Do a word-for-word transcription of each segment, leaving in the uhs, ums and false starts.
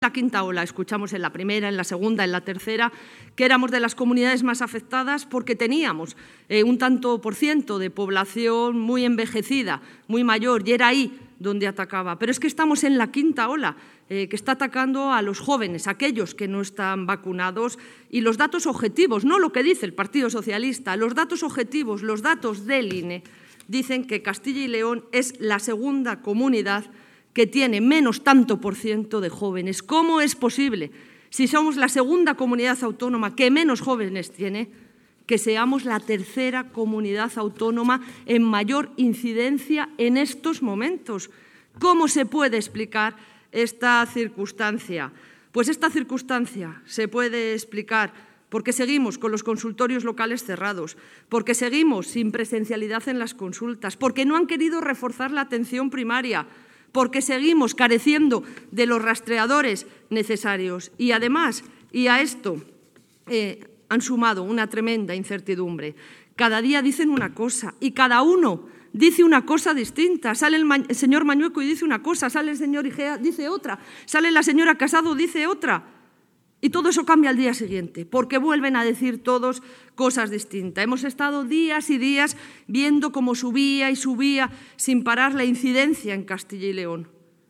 La quinta ola, escuchamos en la primera, en la segunda, en la tercera, que éramos de las comunidades más afectadas porque teníamos eh, un tanto por ciento de población muy envejecida, muy mayor, y era ahí donde atacaba. Pero es que estamos en la quinta ola, eh, que está atacando a los jóvenes, aquellos que no están vacunados, y los datos objetivos, no lo que dice el Partido Socialista, los datos objetivos, los datos del I N E, dicen que Castilla y León es la segunda comunidad que tiene menos tanto por ciento de jóvenes. ¿Cómo es posible, si somos la segunda comunidad autónoma que menos jóvenes tiene, que seamos la tercera comunidad autónoma en mayor incidencia en estos momentos? ¿Cómo se puede explicar esta circunstancia? Pues esta circunstancia se puede explicar porque seguimos con los consultorios locales cerrados, porque seguimos sin presencialidad en las consultas, porque no han querido reforzar la atención primaria, porque seguimos careciendo de los rastreadores necesarios. Y además, y a esto eh, han sumado una tremenda incertidumbre. Cada día dicen una cosa y cada uno dice una cosa distinta. Sale el, el señor Mañueco y dice una cosa, sale el señor Igea, dice otra, sale la señora Casado, dice otra. Y todo eso cambia al día siguiente, porque vuelven a decir todos cosas distintas. Hemos estado días y días viendo cómo subía y subía sin parar la incidencia en Castilla y León.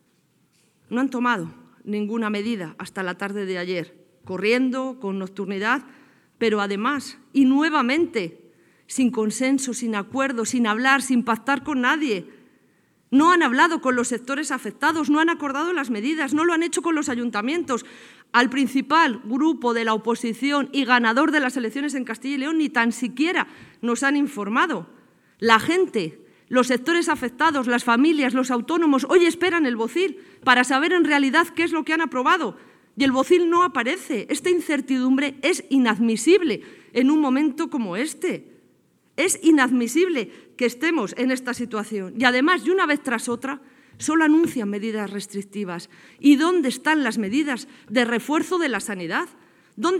No han tomado ninguna medida hasta la tarde de ayer, corriendo, con nocturnidad, pero además, y nuevamente, sin consenso, sin acuerdo, sin hablar, sin pactar con nadie. No han hablado con los sectores afectados, no han acordado las medidas, no lo han hecho con los ayuntamientos. Al principal grupo de la oposición y ganador de las elecciones en Castilla y León ni tan siquiera nos han informado. La gente, los sectores afectados, las familias, los autónomos, hoy esperan el bocil para saber en realidad qué es lo que han aprobado. Y el bocil no aparece. Esta incertidumbre es inadmisible en un momento como este. Es inadmisible que estemos en esta situación. Y además, de una vez tras otra, solo anuncian medidas restrictivas. ¿Y dónde están las medidas de refuerzo de la sanidad?